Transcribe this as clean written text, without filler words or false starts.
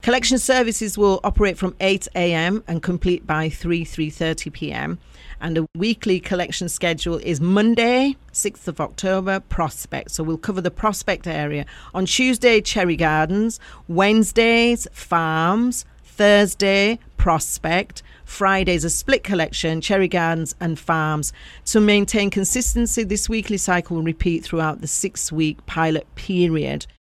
Collection services will operate from 8 a.m. and complete by 3:30 p.m. And the weekly collection schedule is Monday, 6th of October, Prospect. So we'll cover the Prospect area. On Tuesday, Cherry Gardens. Wednesdays, Farms. Thursday, Prospect. Fridays, a split collection, Cherry Gardens and Farms. To maintain consistency, this weekly cycle will repeat throughout the 6-week pilot period.